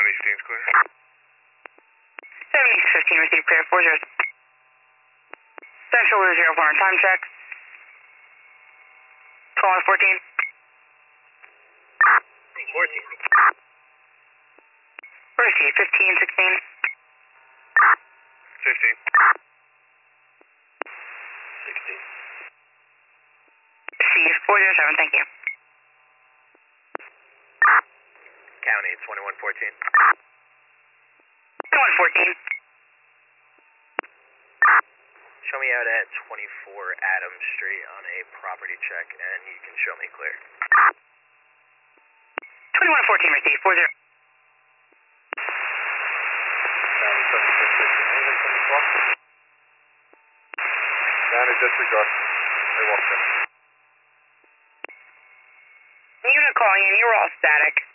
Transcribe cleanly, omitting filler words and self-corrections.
76 clear. 7615 received clear, 40. Central 04 on time check. 12 on 14. 14. Receive 15, 16. 15. 16. Receive 407, thank you. County 2114. 2114. Show me out at 24 Adams Street on a property check, and you can show me clear. 2114 received, 40. County 7615. Anything from the clock? County disregard. They walked in. Unit calling in, you were all static.